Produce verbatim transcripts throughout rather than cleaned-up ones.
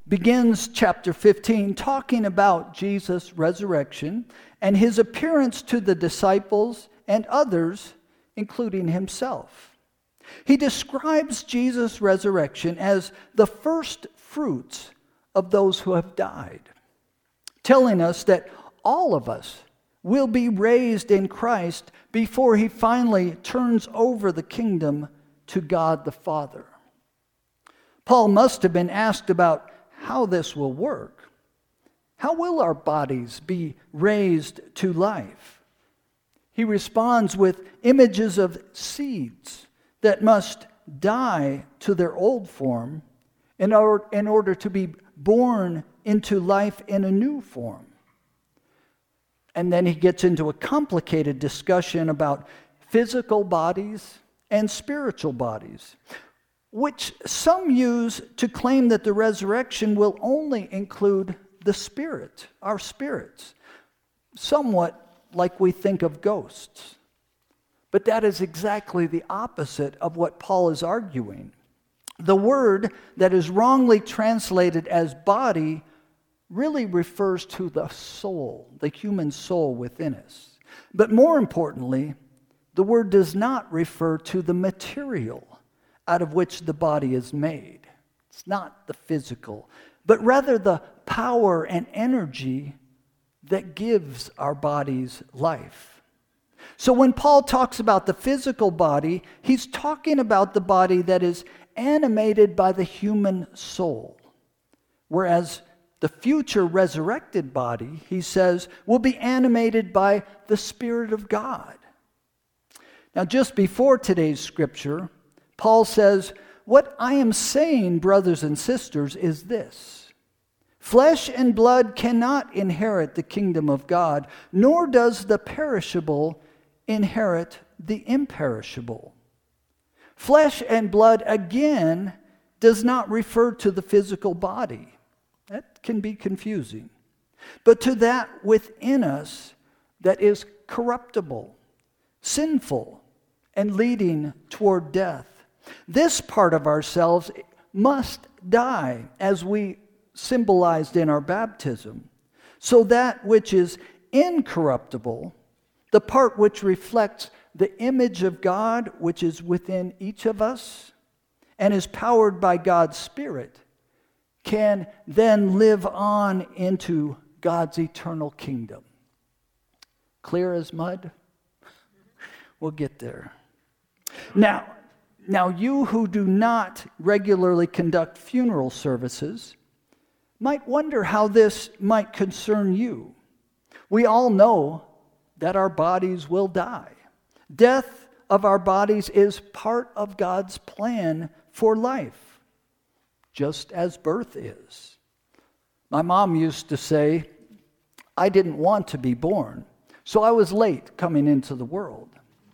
begins chapter fifteen talking about Jesus' resurrection and his appearance to the disciples and others, including himself. He describes Jesus' resurrection as the first fruits of those who have died, telling us that all of us will be raised in Christ before he finally turns over the kingdom to God the Father. Paul must have been asked about how this will work. How will our bodies be raised to life? He responds with images of seeds that must die to their old form in order, in order to be born into life in a new form. And then he gets into a complicated discussion about physical bodies and spiritual bodies, which some use to claim that the resurrection will only include the spirit, our spirits, somewhat like we think of ghosts. But that is exactly the opposite of what Paul is arguing. The word that is wrongly translated as body really refers to the soul, the human soul within us. But more importantly, the word does not refer to the material out of which the body is made. It's not the physical, but rather the power and energy that gives our bodies life. So when Paul talks about the physical body, he's talking about the body that is animated by the human soul, whereas the future resurrected body, he says, will be animated by the Spirit of God. Now, just before today's scripture, Paul says, "What I am saying, brothers and sisters, is this: flesh and blood cannot inherit the kingdom of God, nor does the perishable inherit the imperishable." Flesh and blood, again, does not refer to the physical body. That can be confusing. But to that within us that is corruptible, sinful, and leading toward death. This part of ourselves must die, as we symbolized in our baptism, so that which is incorruptible, the part which reflects the image of God which is within each of us and is powered by God's Spirit, can then live on into God's eternal kingdom. Clear as mud? We'll get there. Now, now you who do not regularly conduct funeral services might wonder how this might concern you. We all know that our bodies will die. Death of our bodies is part of God's plan for life, just as birth is. My mom used to say, "I didn't want to be born, so I was late coming into the world."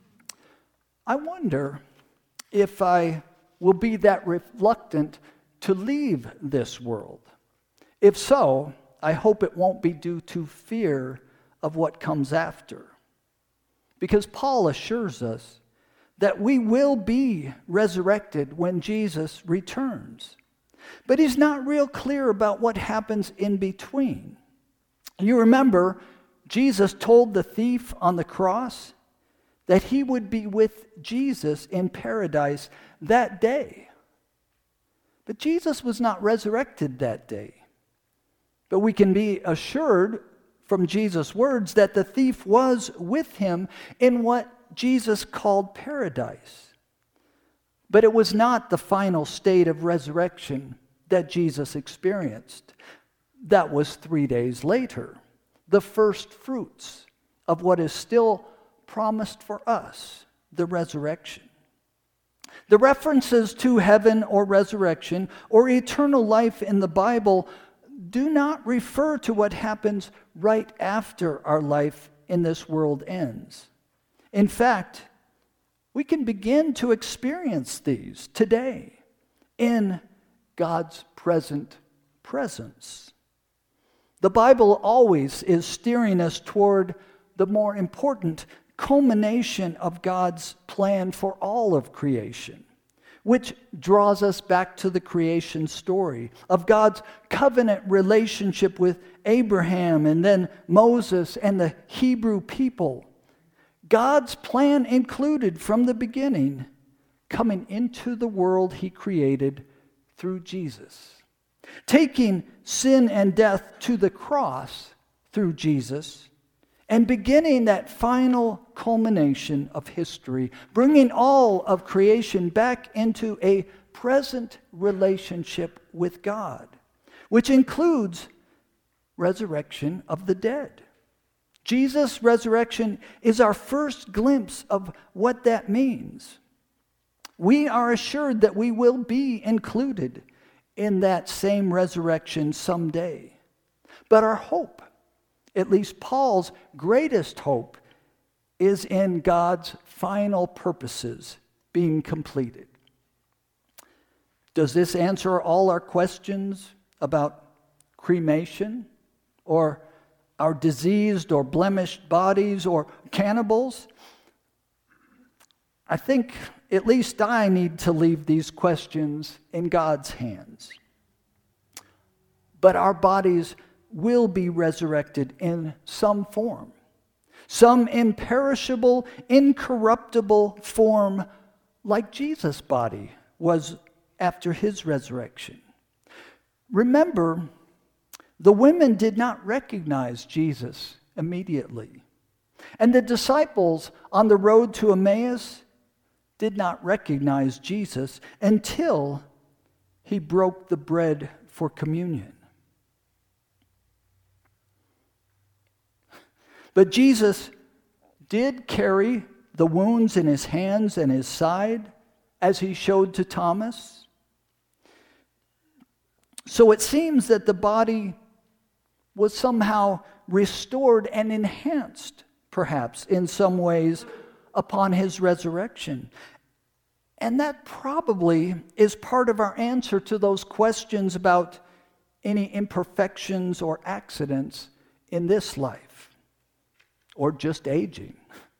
I wonder if I will be that reluctant to leave this world. If so, I hope it won't be due to fear of what comes after. Because Paul assures us that we will be resurrected when Jesus returns. But he's not real clear about what happens in between. You remember, Jesus told the thief on the cross that he would be with Jesus in paradise that day. But Jesus was not resurrected that day. But we can be assured from Jesus' words that the thief was with him in what Jesus called paradise. But it was not the final state of resurrection that Jesus experienced. That was three days later, the first fruits of what is still promised for us, the resurrection. The references to heaven or resurrection or eternal life in the Bible do not refer to what happens right after our life in this world ends. In fact, we can begin to experience these today in God's present presence. The Bible always is steering us toward the more important culmination of God's plan for all of creation, which draws us back to the creation story of God's covenant relationship with Abraham and then Moses and the Hebrew people. God's plan included from the beginning coming into the world he created through Jesus, taking sin and death to the cross through Jesus, and beginning that final culmination of history, bringing all of creation back into a present relationship with God, which includes resurrection of the dead. Jesus' resurrection is our first glimpse of what that means. We are assured that we will be included in that same resurrection someday. But our hope, at least Paul's greatest hope, is in God's final purposes being completed. Does this answer all our questions about cremation, or our diseased or blemished bodies, or cannibals? I think at least I need to leave these questions in God's hands. But our bodies will be resurrected in some form, some imperishable, incorruptible form, like Jesus' body was after his resurrection. Remember, the women did not recognize Jesus immediately. And the disciples on the road to Emmaus did not recognize Jesus until he broke the bread for communion. But Jesus did carry the wounds in his hands and his side, as he showed to Thomas. So it seems that the body was somehow restored and enhanced, perhaps, in some ways, upon his resurrection. And that probably is part of our answer to those questions about any imperfections or accidents in this life, or just aging.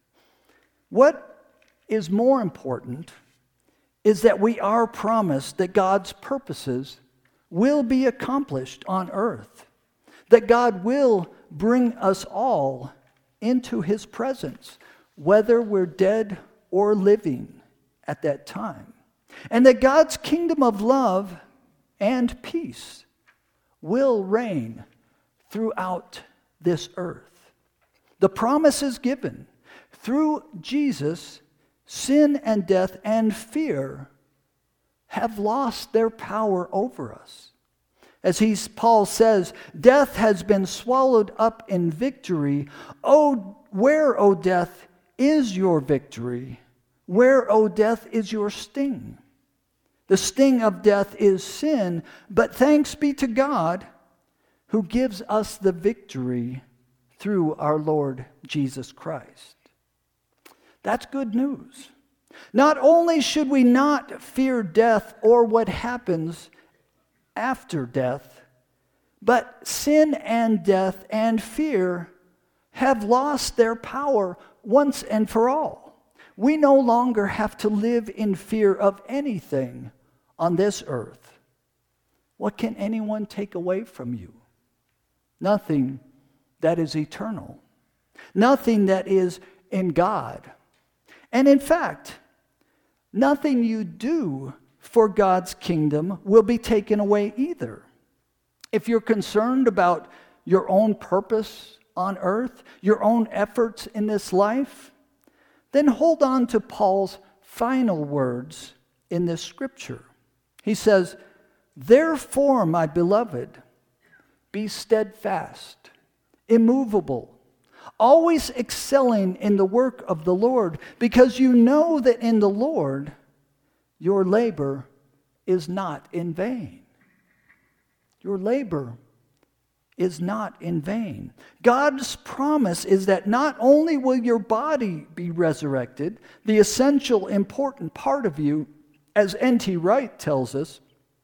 What is more important is that we are promised that God's purposes will be accomplished on earth, that God will bring us all into his presence, whether we're dead or living at that time, and that God's kingdom of love and peace will reign throughout this earth. The promise is given. Through Jesus, sin and death and fear have lost their power over us. As he, Paul says, death has been swallowed up in victory. Oh, where, O death, is your victory? Where, O death, is your sting? The sting of death is sin, but thanks be to God who gives us the victory through our Lord Jesus Christ. That's good news. Not only should we not fear death or what happens after death, but sin and death and fear have lost their power once and for all. We no longer have to live in fear of anything on this earth. What can anyone take away from you? Nothing that is eternal. Nothing that is in God. And in fact, nothing you do for God's kingdom will be taken away either. If you're concerned about your own purpose on earth, your own efforts in this life, then hold on to Paul's final words in this scripture. He says, "Therefore, my beloved, be steadfast, immovable, always excelling in the work of the Lord, because you know that in the Lord your labor is not in vain." Your labor is not in vain. God's promise is that not only will your body be resurrected, the essential, important part of you, as N T Wright tells us,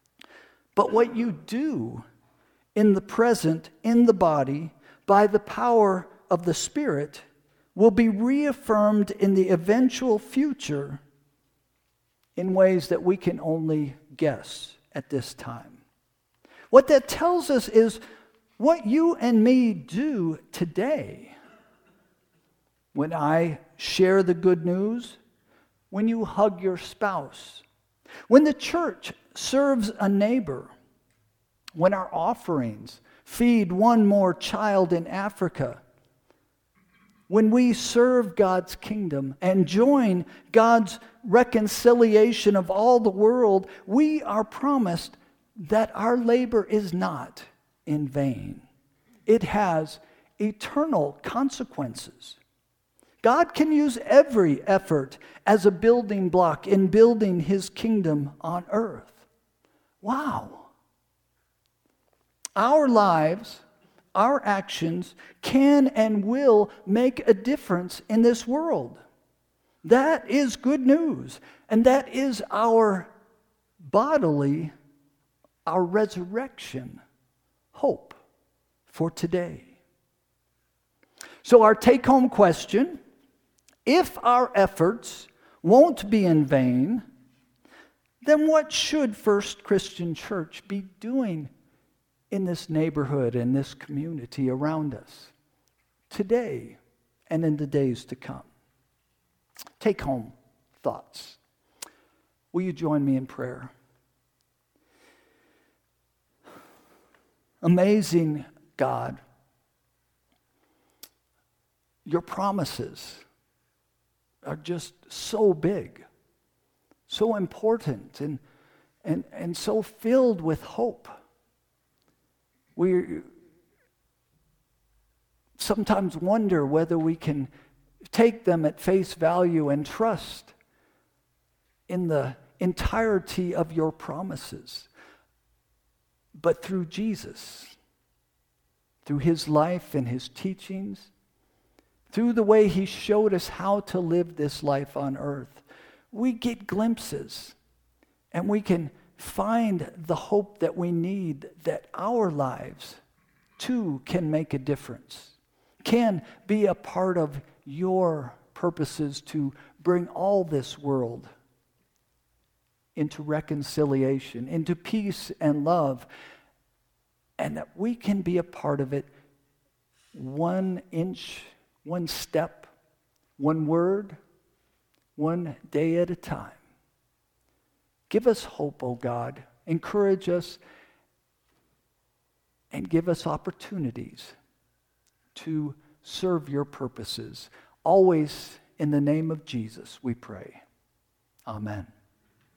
but what you do in the present, in the body, by the power of the Spirit, will be reaffirmed in the eventual future in ways that we can only guess at this time. What that tells us is what you and me do today. When I share the good news, when you hug your spouse, when the church serves a neighbor, when our offerings feed one more child in Africa, when we serve God's kingdom and join God's reconciliation of all the world, we are promised that our labor is not in vain. It has eternal consequences. God can use every effort as a building block in building His kingdom on earth. Wow. Our lives, our actions can and will make a difference in this world. That is good news. And that is our bodily, our resurrection hope for today. So our take-home question, if our efforts won't be in vain, then what should First Christian Church be doing in this neighborhood, in this community around us today and in the days to come? Take-home thoughts. Will you join me in prayer? Amazing God, your promises are just so big, so important, and, and, and so filled with hope. We sometimes wonder whether we can take them at face value and trust in the entirety of your promises. But through Jesus, through His life and His teachings, through the way He showed us how to live this life on earth, we get glimpses and we can find the hope that we need, that our lives too can make a difference, can be a part of your purposes to bring all this world into reconciliation, into peace and love, and that we can be a part of it one inch, one step, one word, one day at a time. Give us hope, O God. Encourage us and give us opportunities to serve your purposes. Always in the name of Jesus, we pray. Amen.